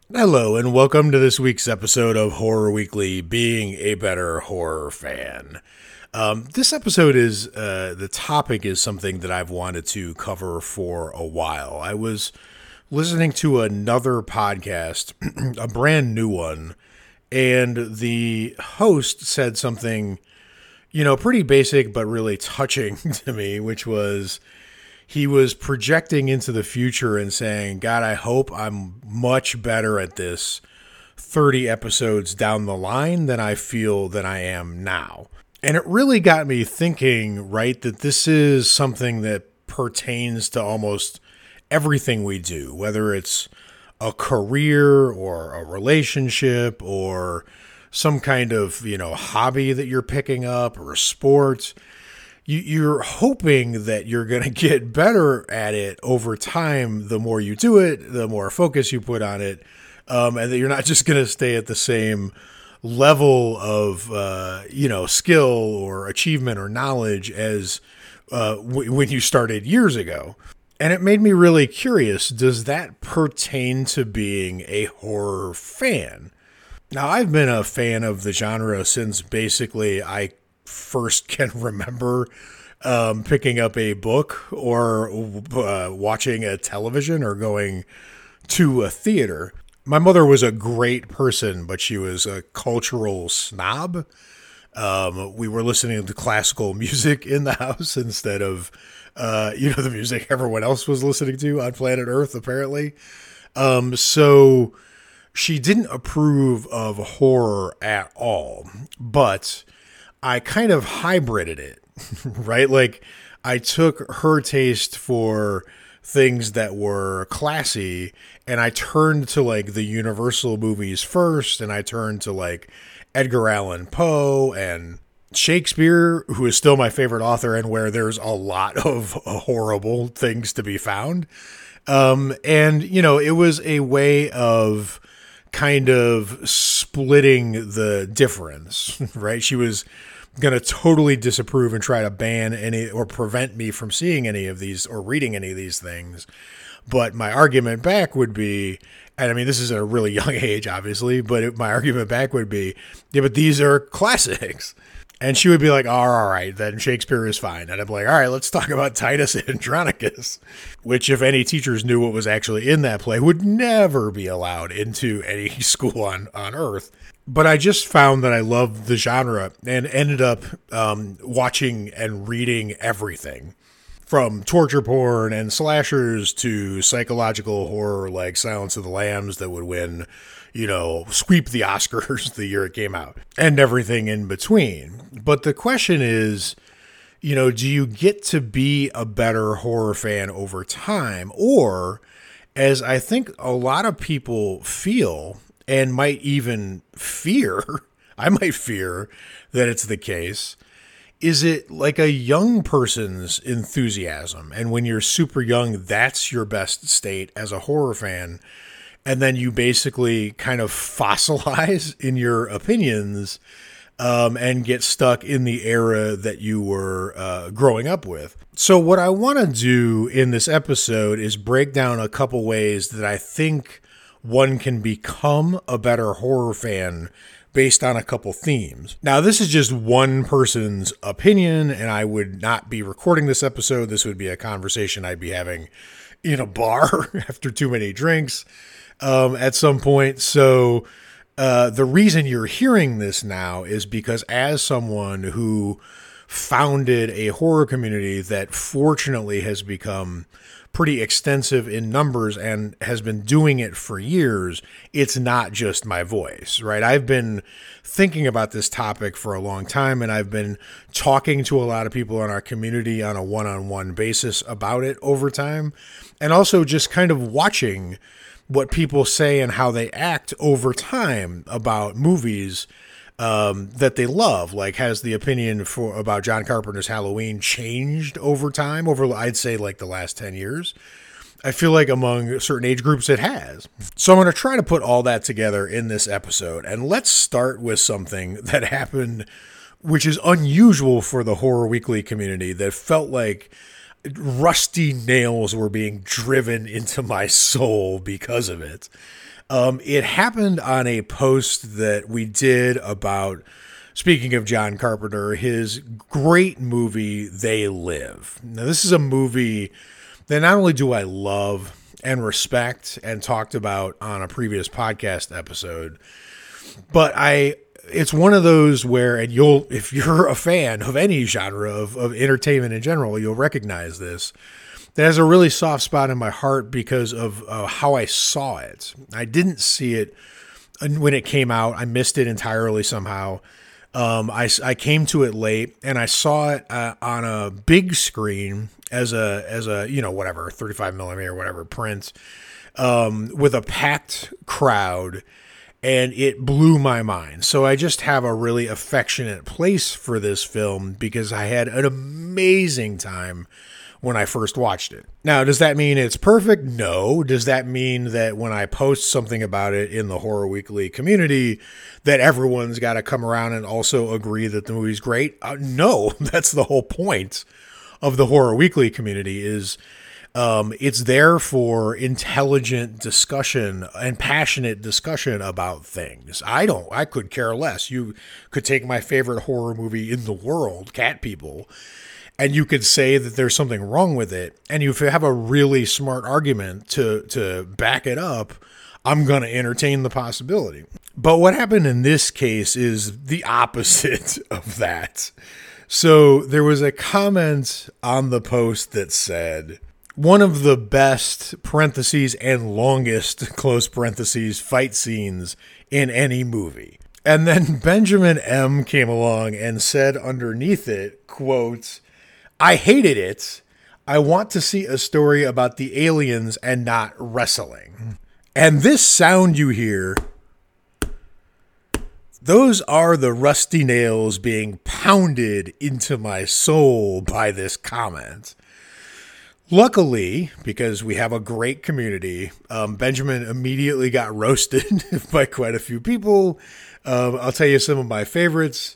Hello, and welcome to this week's episode of Horror Weekly, Being a Better Horror Fan. This episode is, the topic is something that I've wanted to cover for a while. I was listening to another podcast, a brand new one, and the host said something, pretty basic but really touching to me, which was he was projecting into the future and saying, God, I hope I'm much better at this 30 episodes down the line than I feel that I am now. And it really got me thinking, right, that this is something that pertains to almost everything we do, whether it's a career or a relationship or some kind of, hobby that you're picking up or a sport. You're hoping that you're going to get better at it over time. The more you do it, the more focus you put on it, and that you're not just going to stay at the same level of, skill or achievement or knowledge as when you started years ago. And it made me really curious. Does that pertain to being a horror fan? Now, I've been a fan of the genre since basically I first can remember picking up a book or watching a television or going to a theater. My mother was a great person, but she was a cultural snob. We were listening to classical music in the house instead of, the music everyone else was listening to on planet Earth, apparently. So she didn't approve of horror at all, but I kind of hybrided it, right? Like I took her taste for things that were classy and I turned to like the Universal movies first, and I turned to like Edgar Allan Poe and Shakespeare, who is still my favorite author and where there's a lot of horrible things to be found. It was a way of kind of splitting the difference, right? She was going to totally disapprove and try to ban any or prevent me from seeing any of these or reading any of these things. But my argument back would be, and I mean, this is at a really young age, obviously, but my argument back would be, yeah, but these are classics. And she would be like, oh, all right, then Shakespeare is fine. And I'd be like, all right, let's talk about Titus Andronicus, which if any teachers knew what was actually in that play, would never be allowed into any school on Earth. But I just found that I loved the genre and ended up watching and reading everything from torture porn and slashers to psychological horror like Silence of the Lambs that would win, sweep the Oscars the year it came out, and everything in between. But the question is, do you get to be a better horror fan over time? Or, as I think a lot of people feel and might even fear, I might fear that it's the case, is it like a young person's enthusiasm? And when you're super young, that's your best state as a horror fan. And then you basically kind of fossilize in your opinions and get stuck in the era that you were growing up with. So what I want to do in this episode is break down a couple ways that I think one can become a better horror fan based on a couple themes. Now, this is just one person's opinion, and I would not be recording this episode. This would be a conversation I'd be having in a bar after too many drinks at some point. So the reason you're hearing this now is because as someone who founded a horror community that fortunately has become pretty extensive in numbers and has been doing it for years, it's not just my voice, right? I've been thinking about this topic for a long time, and I've been talking to a lot of people in our community on a one-on-one basis about it over time, and also just kind of watching what people say and how they act over time about movies that they love. Like, has the opinion about John Carpenter's Halloween changed over time, over, I'd say, like the last 10 years? I feel like among certain age groups it has. So I'm going to try to put all that together in this episode. And let's start with something that happened, which is unusual for the Horror Weekly community, that felt like rusty nails were being driven into my soul because of it. It happened on a post that we did about, speaking of John Carpenter, his great movie, They Live. Now, this is a movie that not only do I love and respect and talked about on a previous podcast episode, but it's one of those where, and if you're a fan of any genre of entertainment in general, you'll recognize this. That has a really soft spot in my heart because of how I saw it. I didn't see it when it came out. I missed it entirely somehow. I came to it late, and I saw it on a big screen as a 35 millimeter whatever print, with a packed crowd, and it blew my mind. So I just have a really affectionate place for this film because I had an amazing time when I first watched it. Now, does that mean it's perfect? No. Does that mean that when I post something about it in the Horror Weekly community that everyone's got to come around and also agree that the movie's great? No, that's the whole point of the Horror Weekly community is it's there for intelligent discussion and passionate discussion about things. I could care less. You could take my favorite horror movie in the world, Cat People, and you could say that there's something wrong with it, and you have a really smart argument to back it up, I'm going to entertain the possibility. But what happened in this case is the opposite of that. So there was a comment on the post that said, one of the best parentheses and longest close parentheses fight scenes in any movie. And then Benjamin M. came along and said underneath it, quote, I hated it. I want to see a story about the aliens and not wrestling. And this sound you hear, those are the rusty nails being pounded into my soul by this comment. Luckily, because we have a great community, Benjamin immediately got roasted by quite a few people. I'll tell you some of my favorites.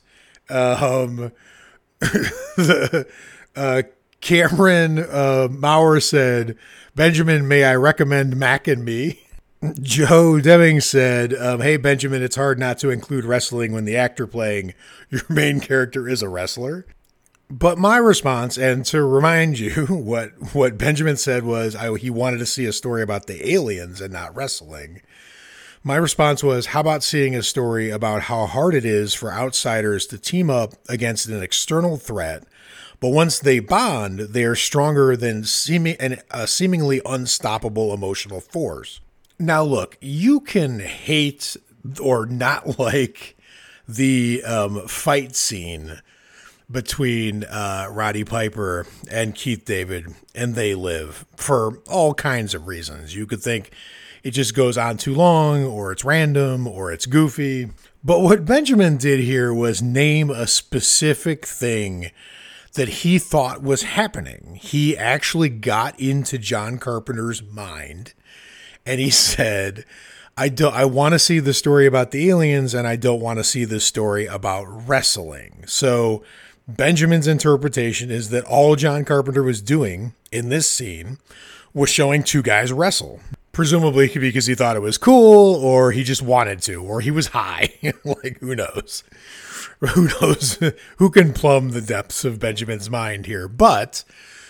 Cameron Maurer said, Benjamin, may I recommend Mac and Me? Joe Deming said, hey, Benjamin, it's hard not to include wrestling when the actor playing your main character is a wrestler. But my response, and to remind you, what Benjamin said was he wanted to see a story about the aliens and not wrestling. My response was, how about seeing a story about how hard it is for outsiders to team up against an external threat, but once they bond, they are stronger than a seemingly unstoppable emotional force. Now, look, you can hate or not like the fight scene between Roddy Piper and Keith David and They Live for all kinds of reasons. You could think it just goes on too long, or it's random, or it's goofy. But what Benjamin did here was name a specific thing that he thought was happening. He actually got into John Carpenter's mind, and he said, I want to see the story about the aliens, and I don't want to see the story about wrestling. So Benjamin's interpretation is that all John Carpenter was doing in this scene was showing two guys wrestle. Presumably because he thought it was cool, or he just wanted to, or he was high. Like, who knows? Who knows? Who can plumb the depths of Benjamin's mind here? But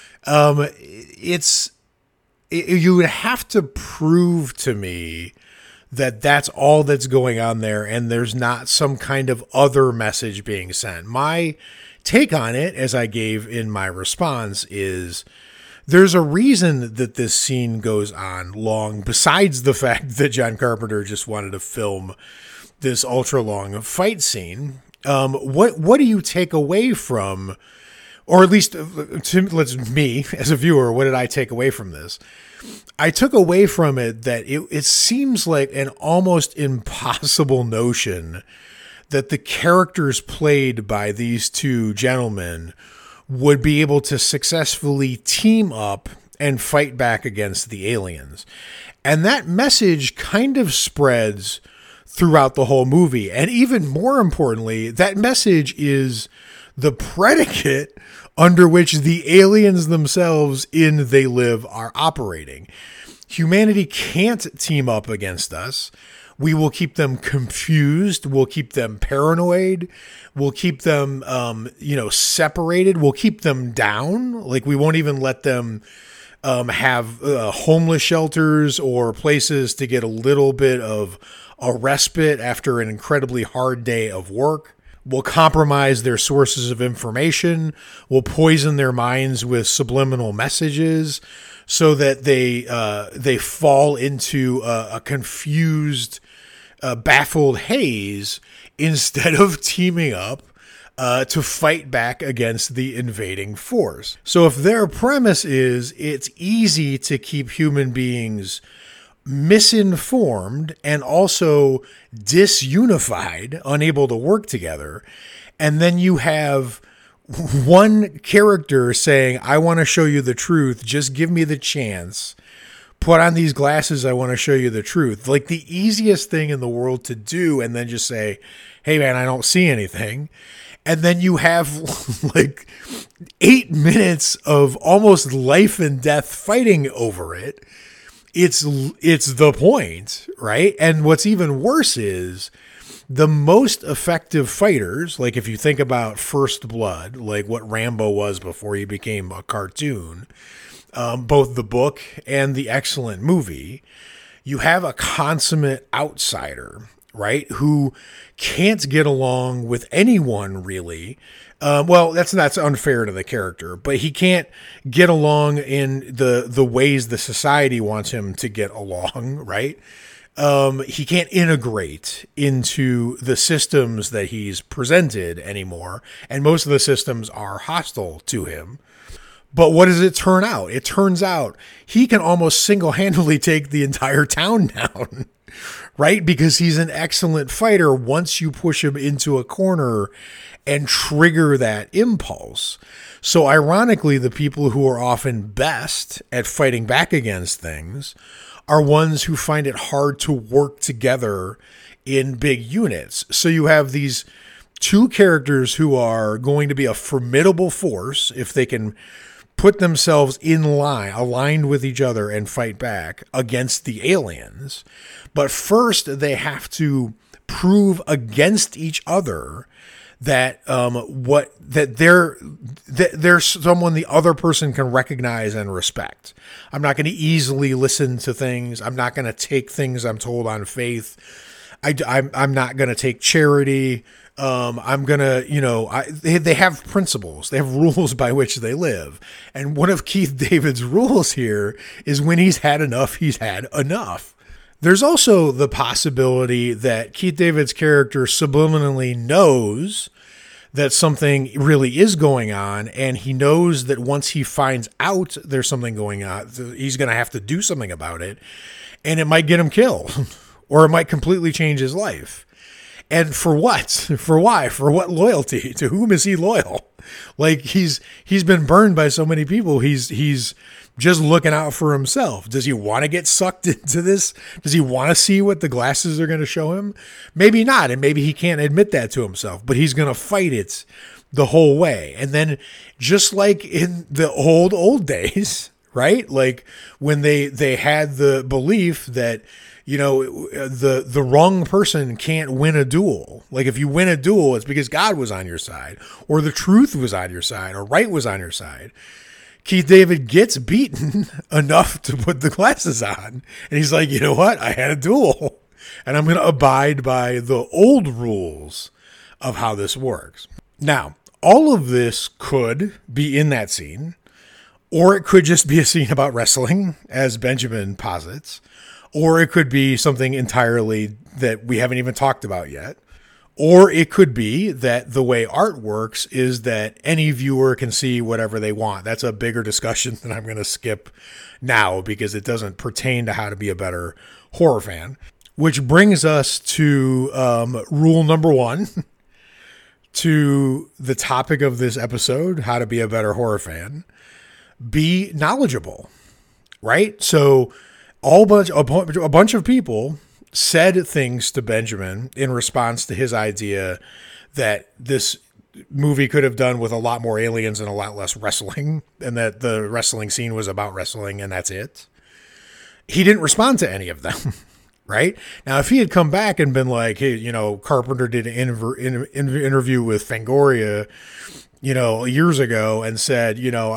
you would have to prove to me that that's all that's going on there, and there's not some kind of other message being sent. My take on it, as I gave in my response, is there's a reason that this scene goes on long, besides the fact that John Carpenter just wanted to film this ultra long fight scene. What do you take away from, or at least me as a viewer, what did I take away from this? I took away from it that it seems like an almost impossible notion that the characters played by these two gentlemen would be able to successfully team up and fight back against the aliens. And that message kind of spreads throughout the whole movie. And even more importantly, that message is the predicate under which the aliens themselves in They Live are operating. Humanity can't team up against us. We will keep them confused. We'll keep them paranoid. We'll keep them, separated. We'll keep them down. Like, we won't even let them have homeless shelters or places to get a little bit of a respite after an incredibly hard day of work. We'll compromise their sources of information. We'll poison their minds with subliminal messages so that they fall into a confused, baffled haze instead of teaming up to fight back against the invading force. So if their premise is it's easy to keep human beings misinformed and also disunified, unable to work together, and then you have one character saying, I want to show you the truth, just give me the chance, put on these glasses, I want to show you the truth. Like the easiest thing in the world to do, and then just say, hey man, I don't see anything. And then you have like 8 minutes of almost life and death fighting over it. It's the point, right? And what's even worse is the most effective fighters, like if you think about First Blood, like what Rambo was before he became a cartoon, both the book and the excellent movie, you have a consummate outsider, right? Who can't get along with anyone really. That's unfair to the character, but he can't get along in the ways the society wants him to get along, right? He can't integrate into the systems that he's presented anymore, and most of the systems are hostile to him. But what does it turn out? It turns out he can almost single-handedly take the entire town down, right? Because he's an excellent fighter once you push him into a corner and trigger that impulse. So ironically, the people who are often best at fighting back against things are ones who find it hard to work together in big units. So you have these two characters who are going to be a formidable force if they can put themselves in line, aligned with each other and fight back against the aliens. But first they have to prove against each other that they're someone the other person can recognize and respect. I'm not going to easily listen to things. I'm not going to take things I'm told on faith. I'm not going to take charity. I'm going to, they have principles. They have rules by which they live. And one of Keith David's rules here is when he's had enough, he's had enough. There's also the possibility that Keith David's character subliminally knows that something really is going on, and he knows that once he finds out there's something going on, he's going to have to do something about it, and it might get him killed, or it might completely change his life. And for what? For why? For what loyalty? To whom is he loyal? Like he's been burned by so many people. He's just looking out for himself. Does he want to get sucked into this? Does he want to see what the glasses are going to show him? Maybe not. And maybe he can't admit that to himself, but he's going to fight it the whole way. And then just like in the old days, right? Like when they had the belief that, the wrong person can't win a duel. Like if you win a duel, it's because God was on your side, or the truth was on your side, or right was on your side. Keith David gets beaten enough to put the glasses on. And he's like, you know what? I had a duel, and I'm going to abide by the old rules of how this works. Now, all of this could be in that scene, or it could just be a scene about wrestling, as Benjamin posits. Or it could be something entirely that we haven't even talked about yet. Or it could be that the way art works is that any viewer can see whatever they want. That's a bigger discussion that I'm going to skip now because it doesn't pertain to how to be a better horror fan. Which brings us to rule number 1, to the topic of this episode, how to be a better horror fan. Be knowledgeable, right? So a bunch of people said things to Benjamin in response to his idea that this movie could have done with a lot more aliens and a lot less wrestling, and that the wrestling scene was about wrestling and that's it. He didn't respond to any of them. Right? Now, if he had come back and been like, hey, Carpenter did an interview with Fangoria, years ago and said,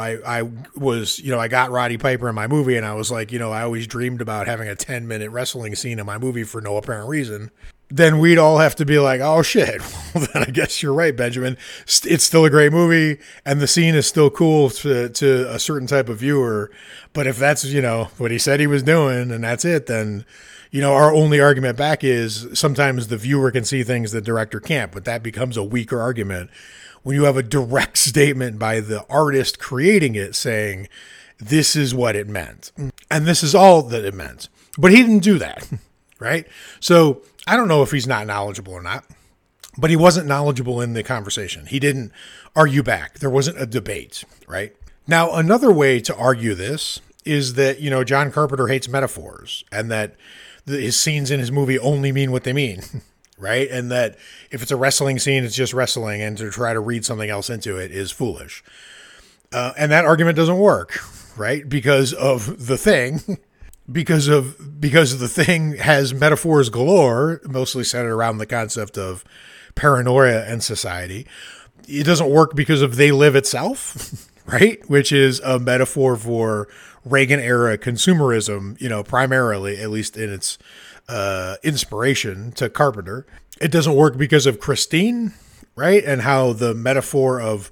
I got Roddy Piper in my movie and I was like, I always dreamed about having a 10-minute wrestling scene in my movie for no apparent reason, then we'd all have to be like, oh shit, well then I guess you're right, Benjamin. It's still a great movie and the scene is still cool to a certain type of viewer. But if that's, what he said he was doing and that's it, then, our only argument back is sometimes the viewer can see things the director can't, but that becomes a weaker argument when you have a direct statement by the artist creating it saying, this is what it meant. And this is all that it meant. But he didn't do that, right? So I don't know if he's not knowledgeable or not, but he wasn't knowledgeable in the conversation. He didn't argue back. There wasn't a debate, right? Now, another way to argue this is that, John Carpenter hates metaphors and that his scenes in his movie only mean what they mean. Right? And that if it's a wrestling scene, it's just wrestling, and to try to read something else into it is foolish. And that argument doesn't work, right? Because of the thing, because the thing has metaphors galore, mostly centered around the concept of paranoia and society. It doesn't work because of They Live itself, right? Which is a metaphor for Reagan era consumerism, primarily, at least in its inspiration to Carpenter. It doesn't work because of Christine, right? And how the metaphor of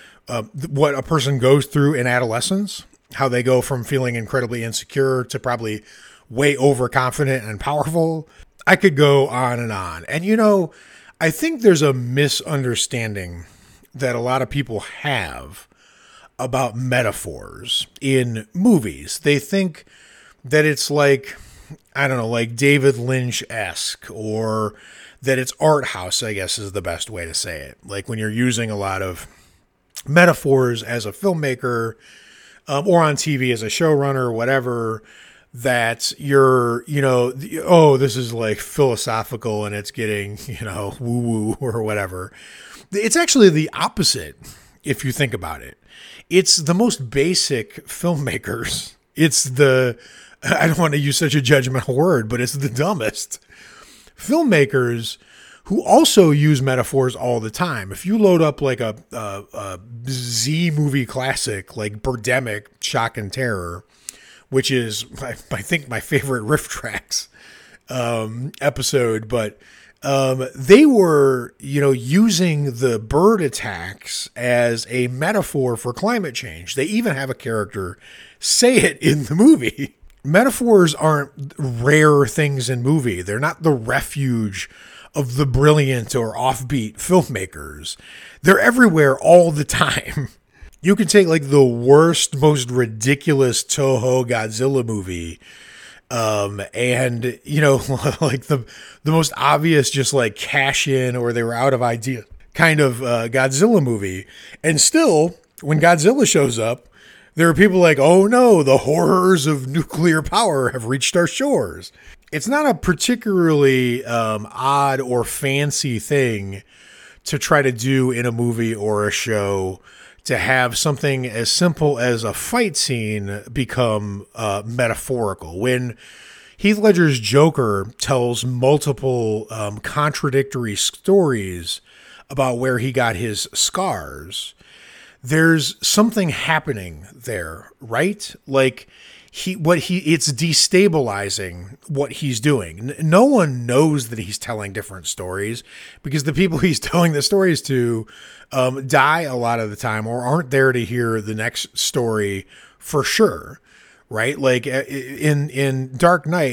what a person goes through in adolescence, how they go from feeling incredibly insecure to probably way overconfident and powerful. I could go on and on. And, I think there's a misunderstanding that a lot of people have about metaphors in movies. They think that it's like, I don't know, like David Lynch-esque, or that it's art house, I guess is the best way to say it. Like when you're using a lot of metaphors as a filmmaker or on TV as a showrunner or whatever, that you're, this is like philosophical and it's getting, woo-woo or whatever. It's actually the opposite if you think about it. It's the most basic filmmakers. I don't want to use such a judgmental word, but it's the dumbest filmmakers who also use metaphors all the time. If you load up like a Z movie classic like Birdemic, Shock and Terror, which is, I think, my favorite Riff Tracks episode, but they were, using the bird attacks as a metaphor for climate change. They even have a character say it in the movie. Metaphors aren't rare things in movie. They're not the refuge of the brilliant or offbeat filmmakers. They're everywhere all the time. You can take like the worst, most ridiculous Toho Godzilla movie, and like the most obvious, just like cash in or they were out of idea kind of Godzilla movie, and still when Godzilla shows up, there are people like, oh no, the horrors of nuclear power have reached our shores. It's not a particularly odd or fancy thing to try to do in a movie or a show, to have something as simple as a fight scene become metaphorical. When Heath Ledger's Joker tells multiple contradictory stories about where he got his scars, there's something happening there, right? Like it's destabilizing what he's doing. No one knows that he's telling different stories because the people he's telling the stories to die a lot of the time or aren't there to hear the next story for sure, right? Like in Dark Knight,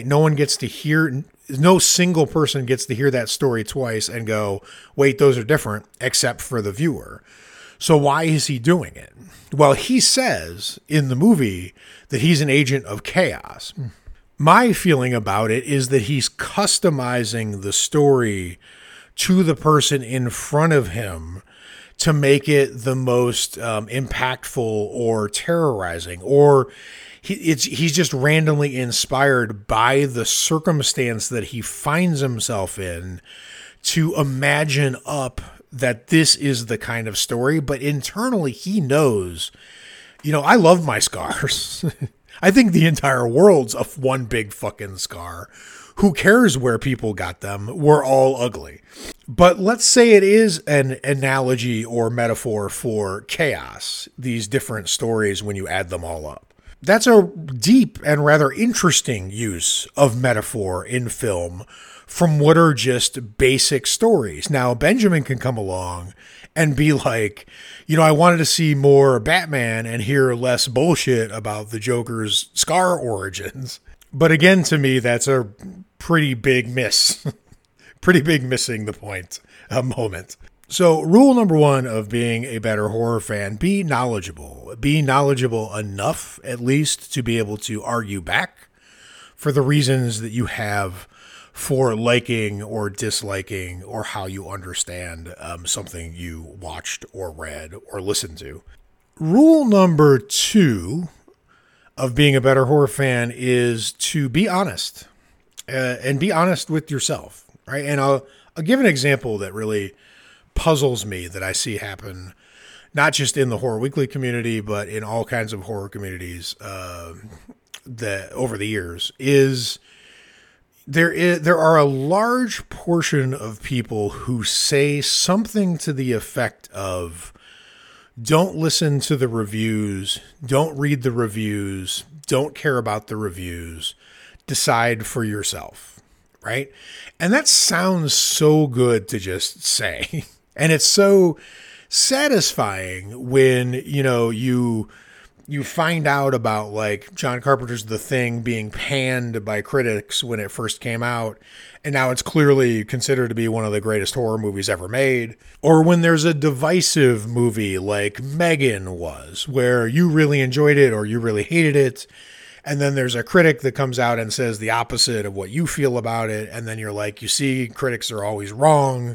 no single person gets to hear that story twice and go, wait, those are different, except for the viewer. So why is he doing it? Well, he says in the movie that he's an agent of chaos. My feeling about it is that he's customizing the story to the person in front of him to make it the most impactful or terrorizing, or he's just randomly inspired by the circumstance that he finds himself in to imagine up that this is the kind of story, but internally he knows, I love my scars. I think the entire world's one big fucking scar. Who cares where people got them? We're all ugly. But let's say it is an analogy or metaphor for chaos, these different stories when you add them all up. That's a deep and rather interesting use of metaphor in film from what are just basic stories. Now, Benjamin can come along and be like, I wanted to see more Batman and hear less bullshit about the Joker's scar origins. But again, to me, that's a pretty big miss. Pretty big missing the point moment. So rule number 1 of being a better horror fan, be knowledgeable. Be knowledgeable enough, at least, to be able to argue back for the reasons that you have for liking or disliking or how you understand something you watched or read or listened to. Rule number 2 of being a better horror fan is to be honest and be honest with yourself, right? And I'll give an example that really puzzles me that I see happen, not just in the Horror Weekly community, but in all kinds of horror communities that over the years is there are a large portion of people who say something to the effect of, don't listen to the reviews, don't read the reviews, don't care about the reviews, decide for yourself, right? And that sounds so good to just say. And it's so satisfying when, you find out about like John Carpenter's The Thing being panned by critics when it first came out, and now it's clearly considered to be one of the greatest horror movies ever made. Or when there's a divisive movie like Megan was, where you really enjoyed it or you really hated it, and then there's a critic that comes out and says the opposite of what you feel about it, and then you're like, you see, critics are always wrong,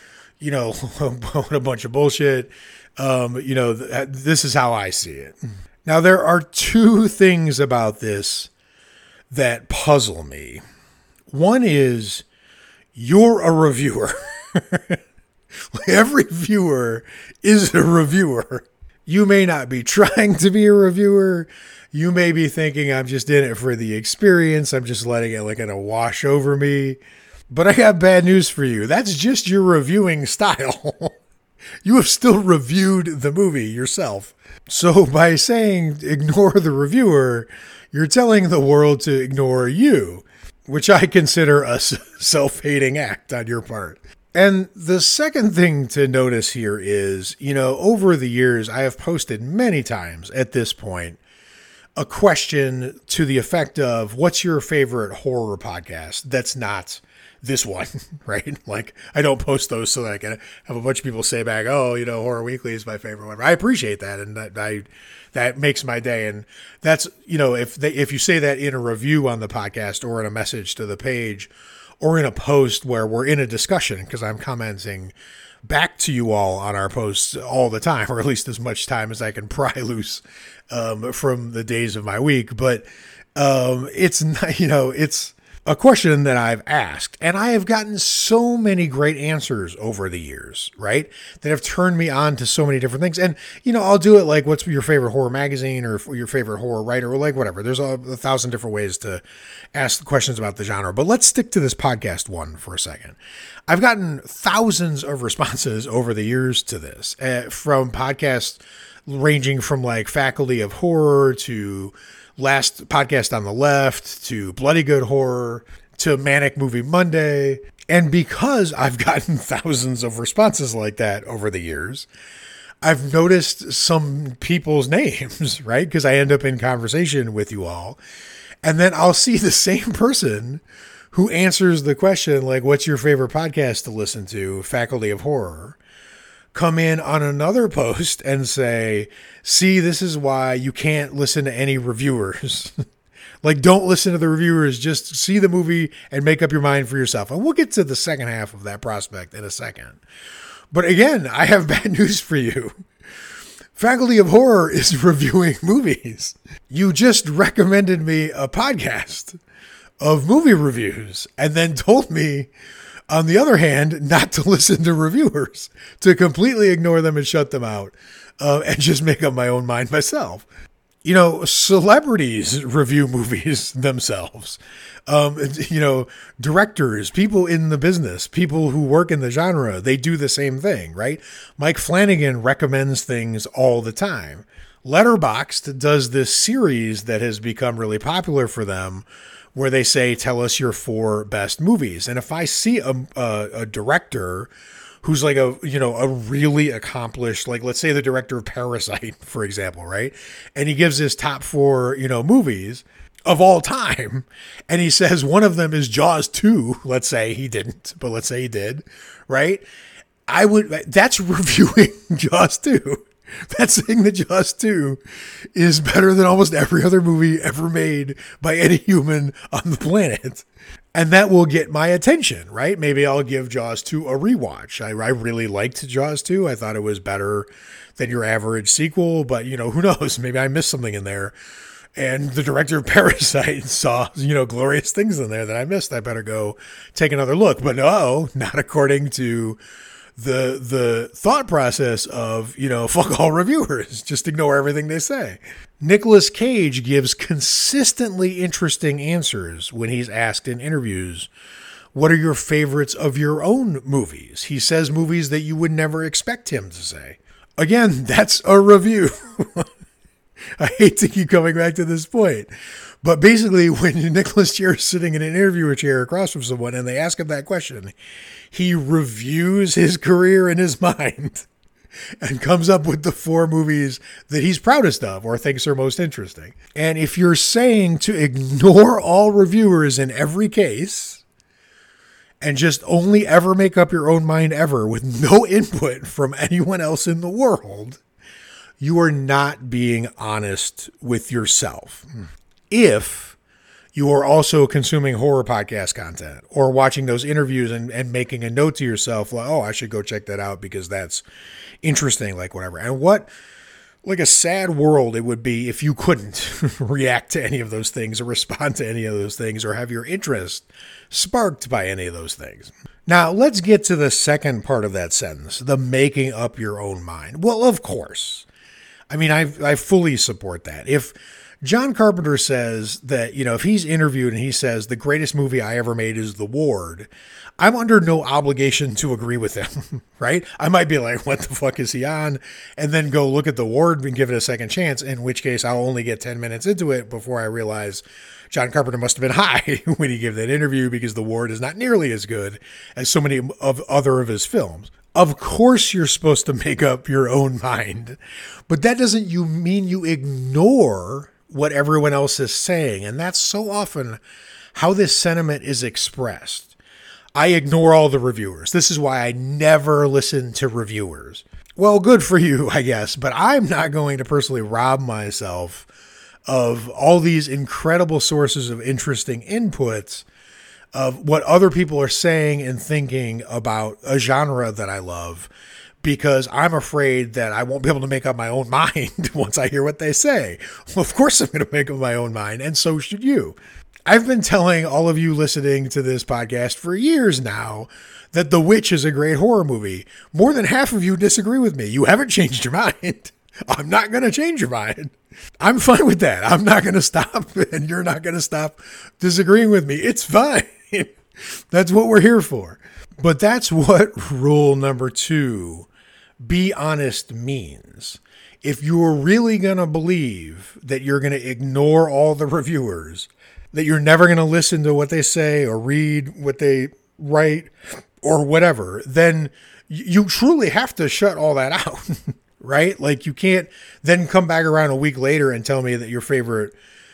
what a bunch of bullshit. This is how I see it. Now, there are 2 things about this that puzzle me. One is, you're a reviewer. Every viewer is a reviewer. You may not be trying to be a reviewer. You may be thinking, I'm just in it for the experience. I'm just letting it like kind of wash over me. But I got bad news for you. That's just your reviewing style. You have still reviewed the movie yourself. So by saying ignore the reviewer, you're telling the world to ignore you, which I consider a self-hating act on your part. And the second thing to notice here is, over the years, I have posted many times at this point a question to the effect of, what's your favorite horror podcast that's not this one, right? Like, I don't post those so that I can have a bunch of people say back, Horror Weekly is my favorite one. I appreciate that, and that makes my day. And that's, if you say that in a review on the podcast or in a message to the page or in a post where we're in a discussion, because I'm commenting back to you all on our posts all the time, or at least as much time as I can pry loose from the days of my week. But it's not, it's a question that I've asked, and I have gotten so many great answers over the years, right? That have turned me on to so many different things. And, I'll do it like, what's your favorite horror magazine or your favorite horror writer or like whatever. There's a 1,000 different ways to ask questions about the genre, but let's stick to this podcast one for a second. I've gotten thousands of responses over the years to this from podcasts ranging from like Faculty of Horror to Last Podcast on the Left to Bloody Good Horror to Manic Movie Monday. And because I've gotten thousands of responses like that over the years, I've noticed some people's names, right? Because I end up in conversation with you all. And then I'll see the same person who answers the question, like, what's your favorite podcast to listen to? Faculty of Horror. Come in on another post and say, see, this is why you can't listen to any reviewers. Like, don't listen to the reviewers, just see the movie and make up your mind for yourself. And we'll get to the second half of that prospect in a second. But again, I have bad news for you. Faculty of Horror is reviewing movies. You just recommended me a podcast of movie reviews and then told me, on the other hand, not to listen to reviewers, to completely ignore them and shut them out, and just make up my own mind myself. Celebrities review movies themselves. Directors, people in the business, people who work in the genre, they do the same thing, right? Mike Flanagan recommends things all the time. Letterboxd does this series that has become really popular for them where they say, tell us your 4 best movies. And if I see a director who's like a really accomplished, like let's say the director of Parasite, for example, right? And he gives his top 4, movies of all time. And he says one of them is Jaws 2. Let's say he didn't, but let's say he did, right? That's reviewing Jaws 2. That's saying that Jaws 2 is better than almost every other movie ever made by any human on the planet. And that will get my attention, right? Maybe I'll give Jaws 2 a rewatch. I really liked Jaws 2. I thought it was better than your average sequel, but who knows? Maybe I missed something in there. And the director of Parasite saw, glorious things in there that I missed. I better go take another look. But no, not according to the thought process of, fuck all reviewers. Just ignore everything they say. Nicolas Cage gives consistently interesting answers when he's asked in interviews, what are your favorites of your own movies? He says movies that you would never expect him to say. Again, that's a review. I hate to keep coming back to this point. But basically, when Nicolas Cage is sitting in an interviewer chair across from someone and they ask him that question, he reviews his career in his mind and comes up with the 4 movies that he's proudest of or thinks are most interesting. And if you're saying to ignore all reviewers in every case and just only ever make up your own mind ever with no input from anyone else in the world, you are not being honest with yourself. If you are also consuming horror podcast content or watching those interviews and making a note to yourself, like, oh, I should go check that out because that's interesting, like whatever. And what, like a sad world it would be if you couldn't react to any of those things or respond to any of those things or have your interest sparked by any of those things. Now, let's get to the second part of that sentence, the making up your own mind. Well, of course. I mean, I fully support that. If John Carpenter says that, if he's interviewed and he says the greatest movie I ever made is The Ward, I'm under no obligation to agree with him, right? I might be like, what the fuck is he on? And then go look at The Ward and give it a second chance, in which case I'll only get 10 minutes into it before I realize John Carpenter must have been high when he gave that interview because The Ward is not nearly as good as so many of his films. Of course you're supposed to make up your own mind, but that doesn't mean you ignore what everyone else is saying. And that's so often how this sentiment is expressed. I ignore all the reviewers. This is why I never listen to reviewers. Well, good for you, I guess, but I'm not going to personally rob myself of all these incredible sources of interesting inputs of what other people are saying and thinking about a genre that I love, because I'm afraid that I won't be able to make up my own mind once I hear what they say. Well, of course I'm going to make up my own mind, and so should you. I've been telling all of you listening to this podcast for years now that The Witch is a great horror movie. More than half of you disagree with me. You haven't changed your mind. I'm not going to change your mind. I'm fine with that. I'm not going to stop, and you're not going to stop disagreeing with me. It's fine. That's what we're here for. But that's what rule number 2, be honest, means. If you're really going to believe that you're going to ignore all the reviewers, that you're never going to listen to what they say or read what they write or whatever, then you truly have to shut all that out, right? Like, you can't then come back around a week later and tell me that your favorite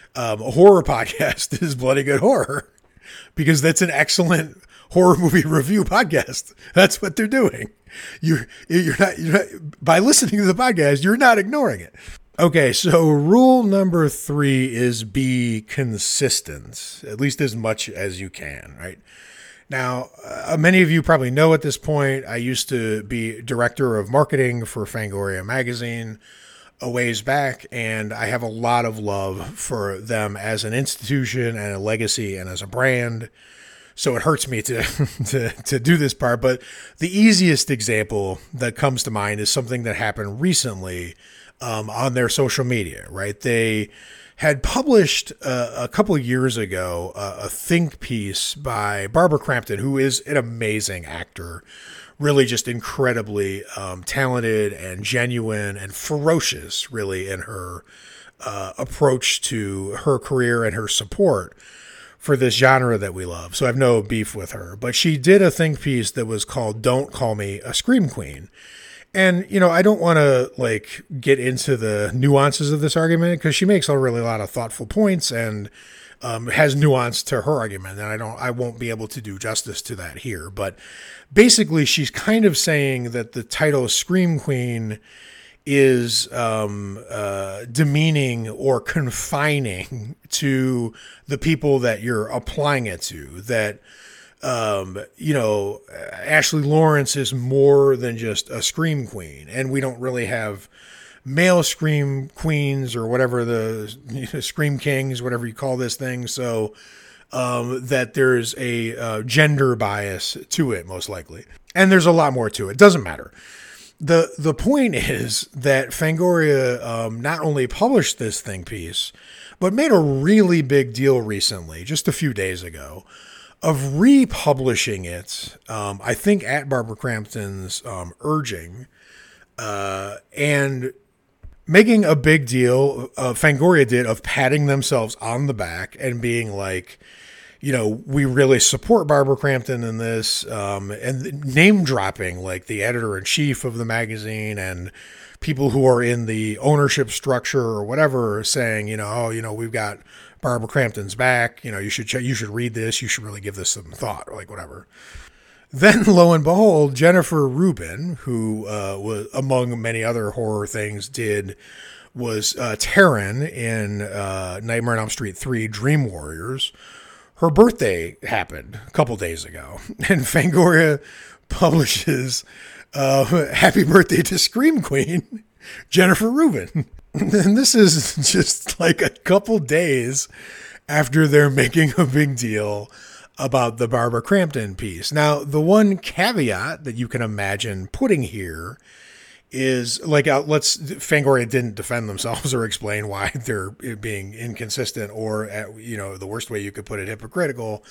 horror podcast is Bloody Good Horror, because that's an excellent horror movie review podcast. That's what they're doing. You're not by listening to the podcast, you're not ignoring it. Okay, so rule number 3 is be consistent, at least as much as you can, right? Now, many of you probably know at this point, I used to be director of marketing for Fangoria magazine a ways back, and I have a lot of love for them as an institution and a legacy and as a brand. So it hurts me to do this part, but the easiest example that comes to mind is something that happened recently on their social media, right? They had published a couple of years ago a think piece by Barbara Crampton, who is an amazing actor, really just incredibly talented and genuine and ferocious, really, in her approach to her career and her support for this genre that we love. So I have no beef with her. But she did a think piece that was called Don't Call Me a Scream Queen. And, I don't want to get into the nuances of this argument because she makes a lot of thoughtful points and has nuance to her argument. And I won't be able to do justice to that here. But basically, she's kind of saying that the title Scream Queen is demeaning or confining to the people that you're applying it to. That Ashley Lawrence is more than just a scream queen, and we don't really have male scream queens or whatever scream kings, whatever you call this thing. So that there's a gender bias to it, most likely, and there's a lot more to it. Doesn't matter. The point is that Fangoria not only published this think piece, but made a really big deal recently, just a few days ago, of republishing it, I think at Barbara Crampton's urging, and making a big deal, Fangoria did, of patting themselves on the back and being like, we really support Barbara Crampton in this, and name dropping like the editor-in-chief of the magazine and people who are in the ownership structure or whatever, saying, we've got Barbara Crampton's back. You should read this. You should really give this some thought, or whatever. Then, lo and behold, Jennifer Rubin, who was among many other horror things, was Taryn in Nightmare on Elm Street 3: Dream Warriors. Her birthday happened a couple days ago, and Fangoria publishes "Happy Birthday to Scream Queen, Jennifer Rubin." And this is just a couple days after they're making a big deal about the Barbara Crampton piece. Now, the one caveat that you can imagine putting here is Fangoria didn't defend themselves or explain why they're being inconsistent or, the worst way you could put it, hypocritical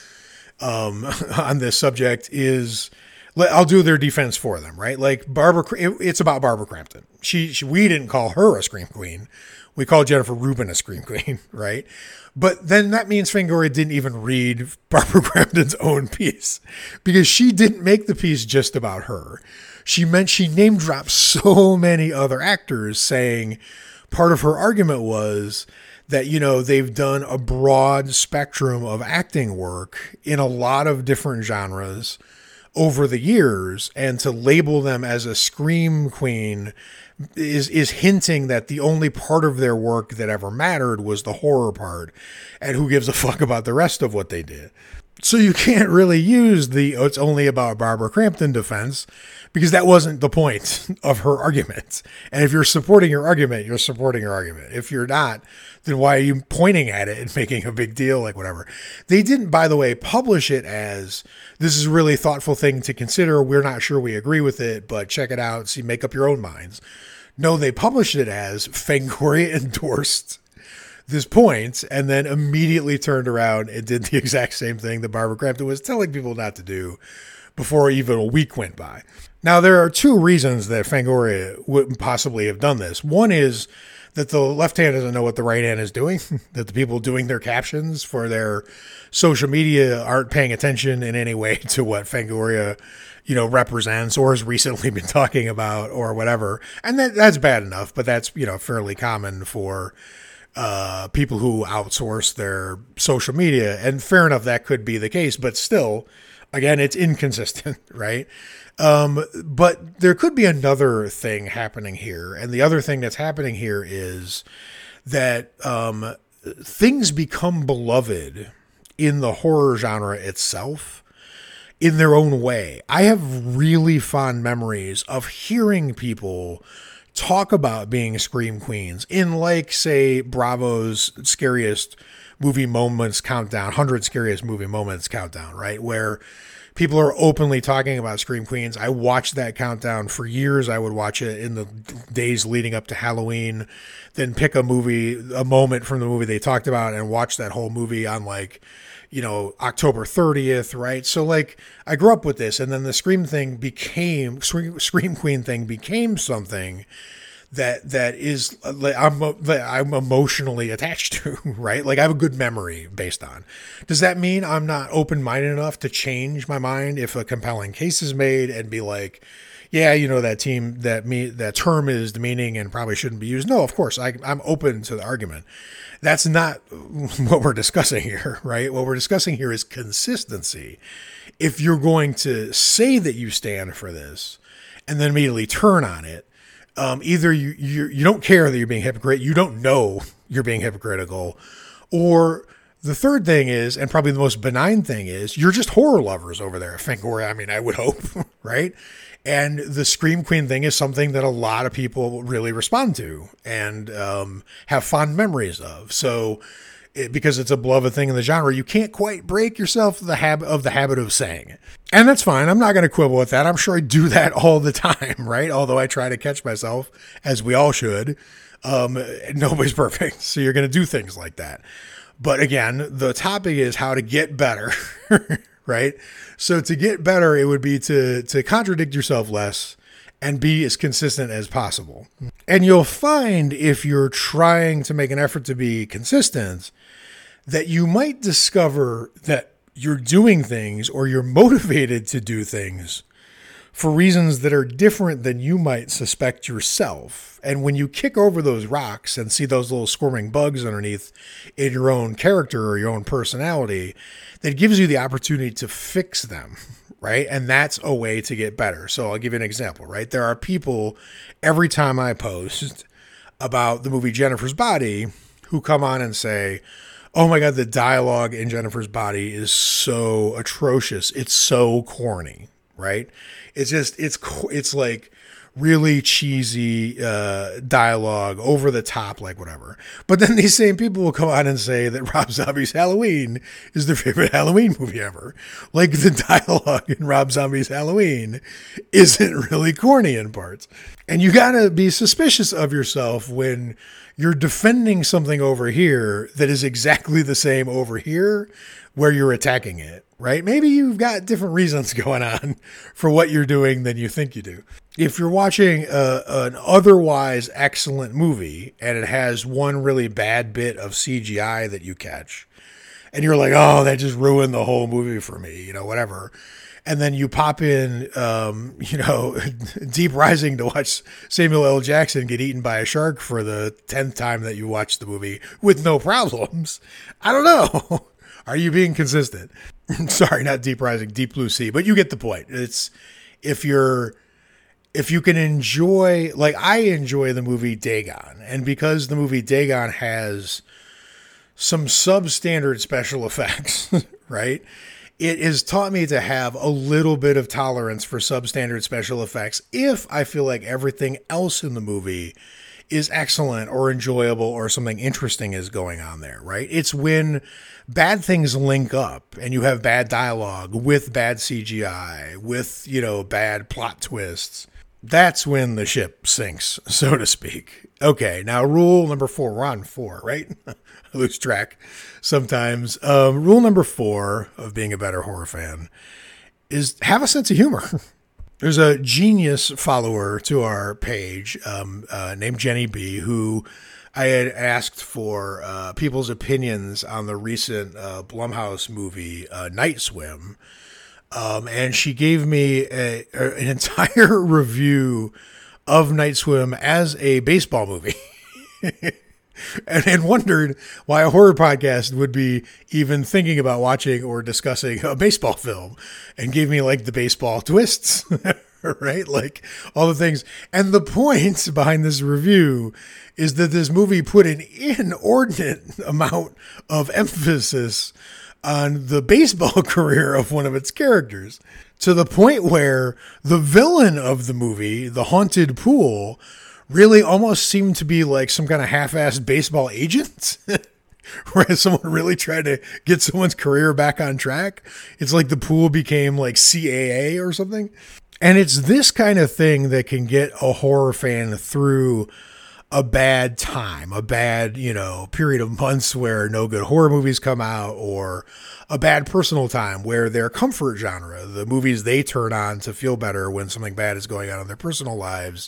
on this subject is. I'll do their defense for them, right? It's about Barbara Crampton. We didn't call her a scream queen. We called Jennifer Rubin a scream queen, right? But then that means Fangoria didn't even read Barbara Crampton's own piece because she didn't make the piece just about her. She name dropped so many other actors, saying part of her argument was that, they've done a broad spectrum of acting work in a lot of different genres over the years, and to label them as a scream queen is hinting that the only part of their work that ever mattered was the horror part, and who gives a fuck about the rest of what they did. So you can't really use it's only about Barbara Crampton defense, because that wasn't the point of her argument. And if you're supporting your argument, you're supporting your argument. If you're not, then why are you pointing at it and making a big deal, whatever? They didn't, by the way, publish it as, this is a really thoughtful thing to consider. We're not sure we agree with it, but check it out. See, make up your own minds. No, they published it as Fangoria endorsed this point, and then immediately turned around and did the exact same thing that Barbara Crampton was telling people not to do before even a week went by. Now, there are two reasons that Fangoria wouldn't possibly have done this. One is that the left hand doesn't know what the right hand is doing, that the people doing their captions for their social media aren't paying attention in any way to what Fangoria, represents or has recently been talking about or whatever. And that's bad enough, but that's, fairly common for people who outsource their social media. And fair enough, that could be the case, but still, again, it's inconsistent, right? But there could be another thing happening here. And the other thing that's happening here is that things become beloved in the horror genre itself in their own way. I have really fond memories of hearing people talk about being scream queens in, say, Bravo's scariest movie moments countdown, 100 scariest movie moments countdown, right? Where People are openly talking about Scream Queens. I watched that countdown for years. I would watch it in the days leading up to Halloween, then pick a moment from the movie they talked about and watch that whole movie on like, October 30th, right? So like I grew up with this, and then the Scream Queen thing became something that is I'm emotionally attached to, right? Like I have a good memory based on. Does that mean I'm not open-minded enough to change my mind if a compelling case is made and be like, yeah, that term is demeaning and probably shouldn't be used? No, of course, I'm open to the argument. That's not what we're discussing here, right? What we're discussing here is consistency. If you're going to say that you stand for this and then immediately turn on it, either you don't care that you're being hypocrite, you don't know you're being hypocritical, or the third thing is, and probably the most benign thing is, you're just horror lovers over there. I would hope, right? And the Scream Queen thing is something that a lot of people really respond to and have fond memories of. So, because it's a beloved thing in the genre, you can't quite break yourself the habit of saying it. And that's fine. I'm not going to quibble with that. I'm sure I do that all the time, right? Although I try to catch myself, as we all should. Nobody's perfect. So you're going to do things like that. But again, the topic is how to get better, right? So to get better, it would be to contradict yourself less and be as consistent as possible. And you'll find, if you're trying to make an effort to be consistent, that you might discover that you're doing things, or you're motivated to do things for reasons that are different than you might suspect yourself. And when you kick over those rocks and see those little squirming bugs underneath in your own character or your own personality, that gives you the opportunity to fix them, right? And that's a way to get better. So I'll give you an example, right? There are people, every time I post about the movie Jennifer's Body, who come on and say, oh my God, the dialogue in Jennifer's Body is so atrocious. It's so corny, right? It's like really cheesy dialogue, over the top, like whatever. But then these same people will come on and say that Rob Zombie's Halloween is their favorite Halloween movie ever. Like the dialogue in Rob Zombie's Halloween isn't really corny in parts. And you got to be suspicious of yourself when you're defending something over here that is exactly the same over here where you're attacking it, right? Maybe you've got different reasons going on for what you're doing than you think you do. If you're watching an otherwise excellent movie and it has one really bad bit of CGI that you catch, and you're like, oh, that just ruined the whole movie for me, whatever. And then you pop in, Deep Rising to watch Samuel L. Jackson get eaten by a shark for the 10th time that you watch the movie with no problems. I don't know. Are you being consistent? Sorry, not Deep Rising, Deep Blue Sea, but you get the point. It's if you can enjoy, like I enjoy the movie Dagon, and because the movie Dagon has some substandard special effects, right? It has taught me to have a little bit of tolerance for substandard special effects if I feel like everything else in the movie is excellent or enjoyable or something interesting is going on there, right? It's when bad things link up and you have bad dialogue with bad CGI, with, bad plot twists. That's when the ship sinks, so to speak. Okay, now rule number 4. We're on 4, right? I lose track sometimes. Rule number 4 of being a better horror fan is have a sense of humor. There's a genius follower to our page named Jenny B, who I had asked for people's opinions on the recent Blumhouse movie, Night Swim. And she gave me an entire review of Night Swim as a baseball movie. and wondered why a horror podcast would be even thinking about watching or discussing a baseball film, and gave me like the baseball twists, right? Like all the things. And the point behind this review is that this movie put an inordinate amount of emphasis on the baseball career of one of its characters, to the point where the villain of the movie, the haunted pool, really almost seemed to be like some kind of half-assed baseball agent. where someone really tried to get someone's career back on track. It's like the pool became like CAA or something. And it's this kind of thing that can get a horror fan through a bad time, a bad, period of months where no good horror movies come out, or a bad personal time where their comfort genre, the movies they turn on to feel better when something bad is going on in their personal lives,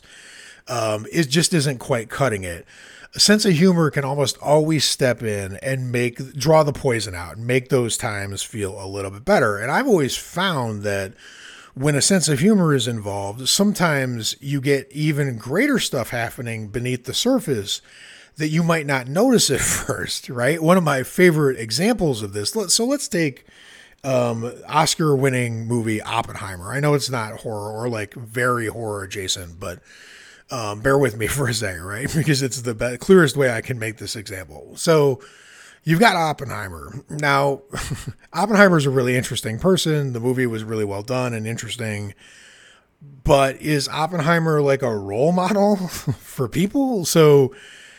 it just isn't quite cutting it. A sense of humor can almost always step in and draw the poison out and make those times feel a little bit better. And I've always found that when a sense of humor is involved, sometimes you get even greater stuff happening beneath the surface that you might not notice at first, right? One of my favorite examples of this. Let's take Oscar-winning movie Oppenheimer. I know it's not horror or like very horror adjacent, but bear with me for a second, right? Because it's the clearest way I can make this example. So you've got Oppenheimer. Now, Oppenheimer's a really interesting person. The movie was really well done and interesting. But is Oppenheimer like a role model for people? So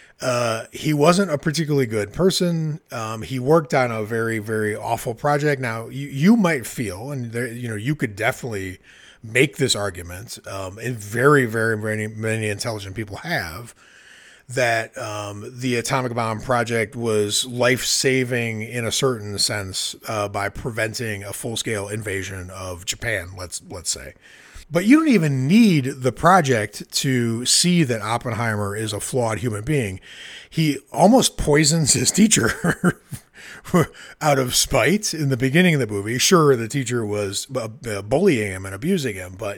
he wasn't a particularly good person. He worked on a very, very awful project. Now, you might feel, and there, you could definitely make this argument, and very, very, very many intelligent people have, that the atomic bomb project was life-saving in a certain sense by preventing a full-scale invasion of Japan, let's say. But you don't even need the project to see that Oppenheimer is a flawed human being. He almost poisons his teacher out of spite in the beginning of the movie. Sure, the teacher was bullying him and abusing him, but,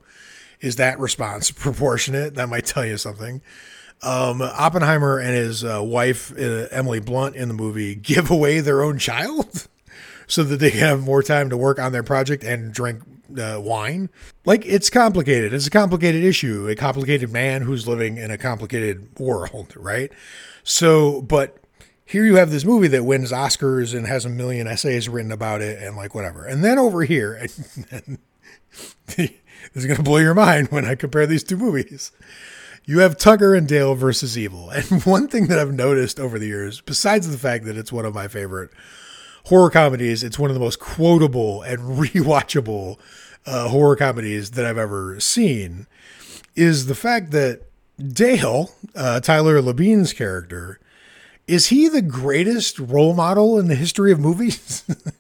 is that response proportionate? That might tell you something. Oppenheimer and his wife, Emily Blunt, in the movie give away their own child so that they can have more time to work on their project and drink wine. Like, it's complicated. It's a complicated issue, a complicated man who's living in a complicated world, right? So, but here you have this movie that wins Oscars and has a million essays written about it and like whatever. And then over here, and this is going to blow your mind when I compare these two movies. You have Tucker and Dale versus Evil. And one thing that I've noticed over the years, besides the fact that it's one of my favorite horror comedies, it's one of the most quotable and rewatchable horror comedies that I've ever seen, is the fact that Dale, Tyler Labine's character, is he the greatest role model in the history of movies?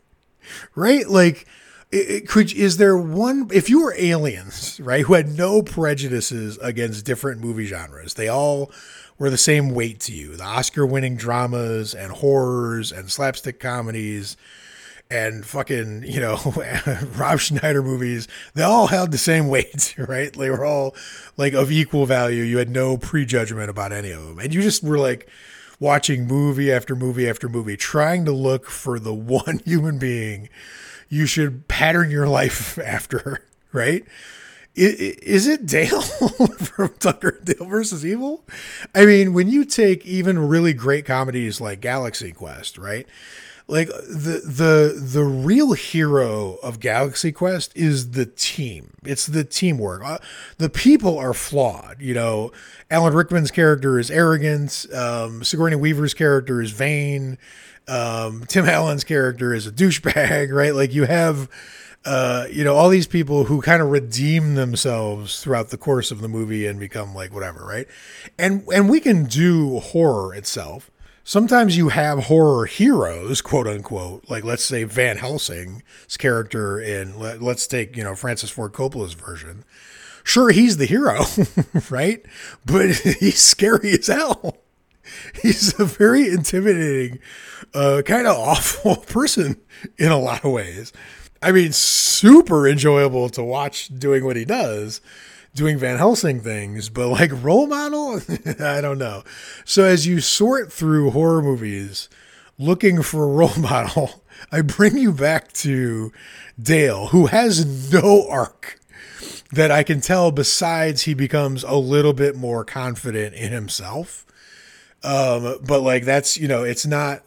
Right? Like, is there one, if you were aliens, right, who had no prejudices against different movie genres, they all were the same weight to you, the Oscar-winning dramas and horrors and slapstick comedies and fucking, Rob Schneider movies, they all held the same weight, right? They were all like of equal value. You had no prejudgment about any of them. And you just were like watching movie after movie after movie, trying to look for the one human being you should pattern your life after, right? Is it Dale from Tucker and Dale versus Evil? I mean, when you take even really great comedies like Galaxy Quest, right? Like the real hero of Galaxy Quest is the team. It's the teamwork. The people are flawed. Alan Rickman's character is arrogant. Sigourney Weaver's character is vain. Tim Allen's character is a douchebag, right? Like you have, all these people who kind of redeem themselves throughout the course of the movie and become like whatever, right? And we can do horror itself. Sometimes you have horror heroes, quote unquote, like let's say Van Helsing's character in, let's take, Francis Ford Coppola's version. Sure, he's the hero, right? But he's scary as hell. He's a very intimidating, kind of awful person in a lot of ways. I mean, super enjoyable to watch doing what he does, doing Van Helsing things, but like role model, I don't know. So as you sort through horror movies looking for a role model, I bring you back to Dale, who has no arc that I can tell besides he becomes a little bit more confident in himself. But like, that's, it's not,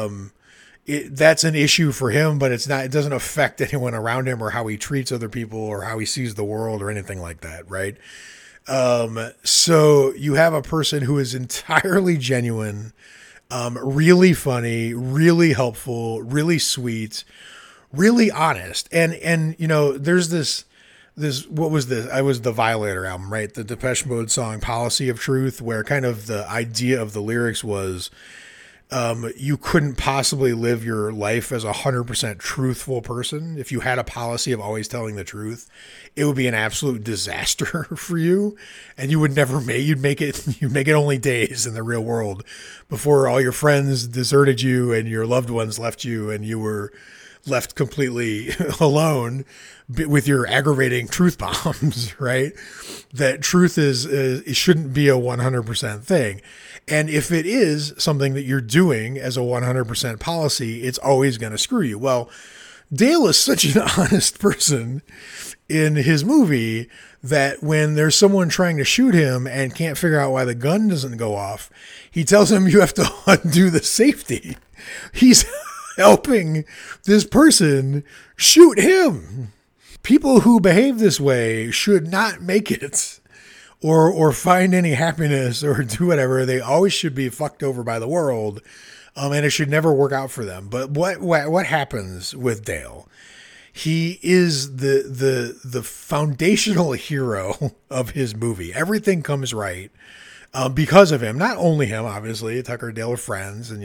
that's an issue for him, but it doesn't affect anyone around him or how he treats other people or how he sees the world or anything like that. Right. So you have a person who is entirely genuine, Really funny, really helpful, really sweet, really honest. And you know, there's this what was this? I was the Violator album, right? The Depeche Mode song "Policy of Truth," where kind of the idea of the lyrics was, you couldn't possibly live your life as 100% truthful person. If you had a policy of always telling the truth, it would be an absolute disaster for you. And you would never you'd make it only days in the real world before all your friends deserted you and your loved ones left you and you were left completely alone with your aggravating truth bombs, right? That truth it shouldn't be a 100% thing. And if it is something that you're doing as a 100% policy, it's always going to screw you. Well, Dale is such an honest person in his movie that when there's someone trying to shoot him and can't figure out why the gun doesn't go off, he tells him you have to undo the safety. He's helping this person shoot him. People who behave this way should not make it or find any happiness or do whatever. They always should be fucked over by the world. And it should never work out for them. But what happens with Dale? He is the foundational hero of his movie. Everything comes right because of him. Not only him, obviously. Tucker and Dale are friends, and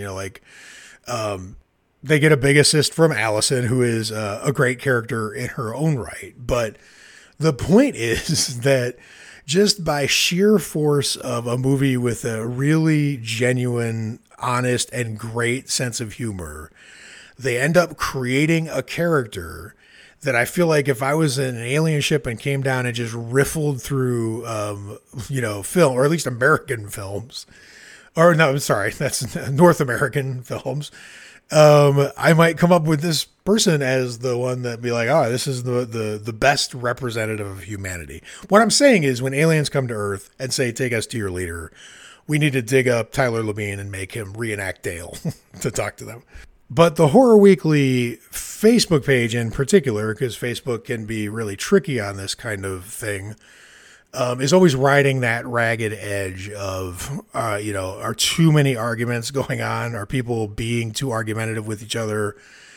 they get a big assist from Allison, who is a great character in her own right. But the point is that just by sheer force of a movie with a really genuine, honest, and great sense of humor, they end up creating a character that I feel like if I was in an alien ship and came down and just riffled through, film, or at least American films, or no, I'm sorry, that's North American films, I might come up with this person as the one that be like, oh, this is the best representative of humanity. What I'm saying is when aliens come to Earth and say, take us to your leader, we need to dig up Tyler Labine and make him reenact Dale to talk to them. But the Horror Weekly Facebook page in particular, because Facebook can be really tricky on this kind of thing, is always riding that ragged edge of, are too many arguments going on? Are people being too argumentative with each other?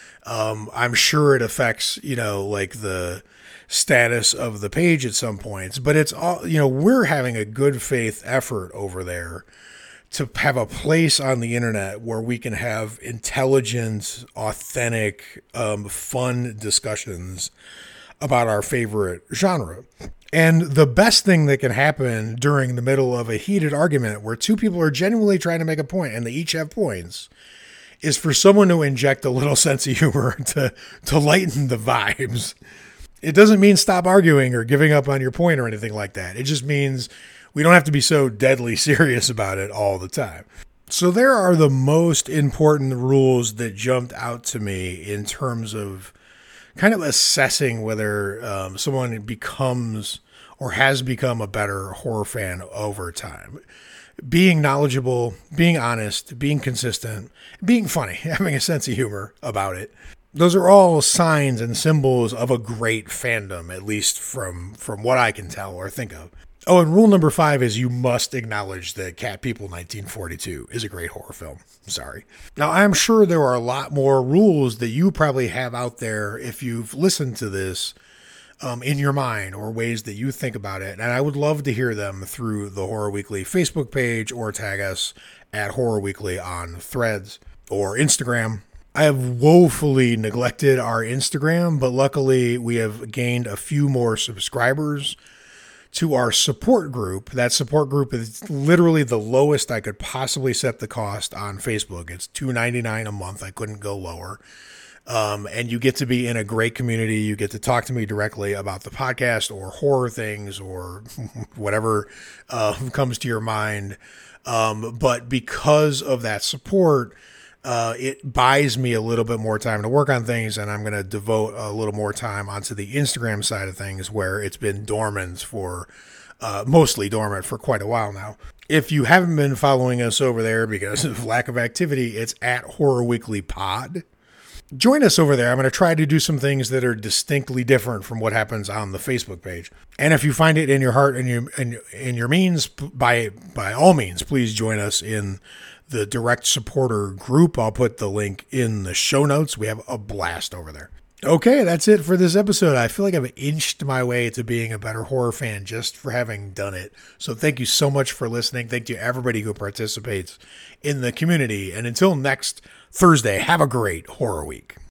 I'm sure it affects, the status of the page at some points, but it's all, we're having a good faith effort over there to have a place on the internet where we can have intelligent, authentic, fun discussions about our favorite genre. And the best thing that can happen during the middle of a heated argument where two people are genuinely trying to make a point and they each have points is for someone to inject a little sense of humor to lighten the vibes. It doesn't mean stop arguing or giving up on your point or anything like that. It just means we don't have to be so deadly serious about it all the time. So there are the most important rules that jumped out to me in terms of kind of assessing whether someone becomes or has become a better horror fan over time. Being knowledgeable, being honest, being consistent, being funny, having a sense of humor about it. Those are all signs and symbols of a great fandom, at least from what I can tell or think of. Oh, and rule number 5 is you must acknowledge that Cat People 1942 is a great horror film. Sorry. Now, I'm sure there are a lot more rules that you probably have out there if you've listened to this in your mind or ways that you think about it. And I would love to hear them through the Horror Weekly Facebook page or tag us at Horror Weekly on Threads or Instagram. I have woefully neglected our Instagram, but luckily we have gained a few more subscribers to our support group. That support group is literally the lowest I could possibly set the cost on Facebook. It's $2.99 a month. I couldn't go lower. And you get to be in a great community. You get to talk to me directly about the podcast or horror things or whatever comes to your mind. But because of that support, it buys me a little bit more time to work on things, and I'm going to devote a little more time onto the Instagram side of things where it's been dormant for, mostly dormant for quite a while now. If you haven't been following us over there because of lack of activity, it's at Horror Weekly Pod. Join us over there. I'm going to try to do some things that are distinctly different from what happens on the Facebook page. And if you find it in your heart and your means, by all means, please join us in the direct supporter group. I'll put the link in the show notes. We have a blast over there. Okay, that's it for this episode. I feel like I've inched my way to being a better horror fan just for having done it. So thank you so much for listening. Thank you to everybody who participates in the community. And until next Thursday, have a great horror week.